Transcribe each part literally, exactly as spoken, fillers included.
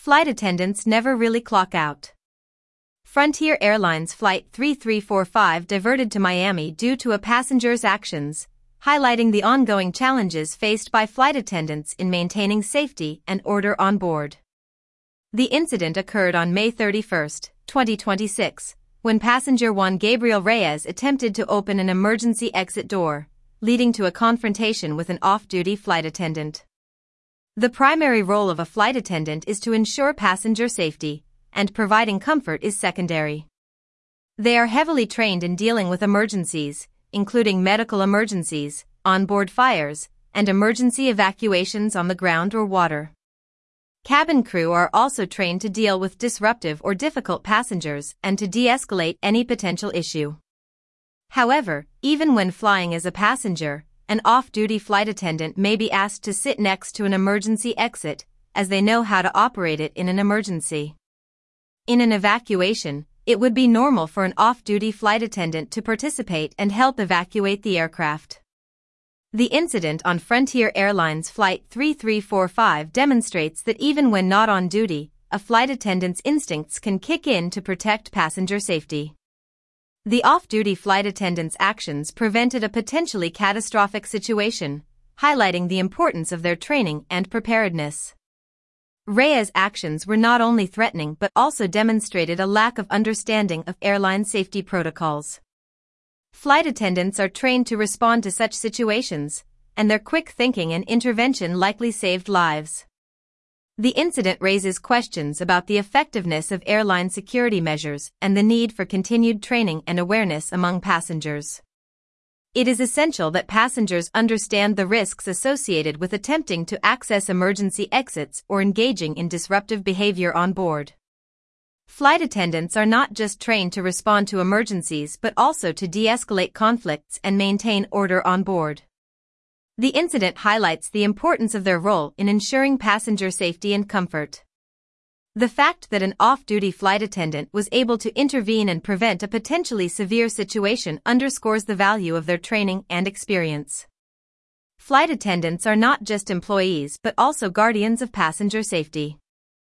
Flight attendants never really clock out. Frontier Airlines Flight three three four five diverted to Miami due to a passenger's actions, highlighting the ongoing challenges faced by flight attendants in maintaining safety and order on board. The incident occurred on May thirty-first, twenty twenty-six, when passenger one Gabriel Reyes attempted to open an emergency exit door, leading to a confrontation with an off-duty flight attendant. The primary role of a flight attendant is to ensure passenger safety, and providing comfort is secondary. They are heavily trained in dealing with emergencies, including medical emergencies, onboard fires, and emergency evacuations on the ground or water. Cabin crew are also trained to deal with disruptive or difficult passengers and to de-escalate any potential issue. However, even when flying as a passenger, an off-duty flight attendant may be asked to sit next to an emergency exit, as they know how to operate it in an emergency. In an evacuation, it would be normal for an off-duty flight attendant to participate and help evacuate the aircraft. The incident on Frontier Airlines Flight three three four five demonstrates that even when not on duty, a flight attendant's instincts can kick in to protect passenger safety. The off-duty flight attendant's actions prevented a potentially catastrophic situation, highlighting the importance of their training and preparedness. Reyes' actions were not only threatening but also demonstrated a lack of understanding of airline safety protocols. Flight attendants are trained to respond to such situations, and their quick thinking and intervention likely saved lives. The incident raises questions about the effectiveness of airline security measures and the need for continued training and awareness among passengers. It is essential that passengers understand the risks associated with attempting to access emergency exits or engaging in disruptive behavior on board. Flight attendants are not just trained to respond to emergencies but also to de-escalate conflicts and maintain order on board. The incident highlights the importance of their role in ensuring passenger safety and comfort. The fact that an off-duty flight attendant was able to intervene and prevent a potentially severe situation underscores the value of their training and experience. Flight attendants are not just employees but also guardians of passenger safety.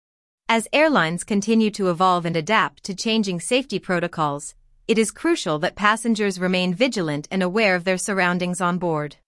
As airlines continue to evolve and adapt to changing safety protocols, it is crucial that passengers remain vigilant and aware of their surroundings on board.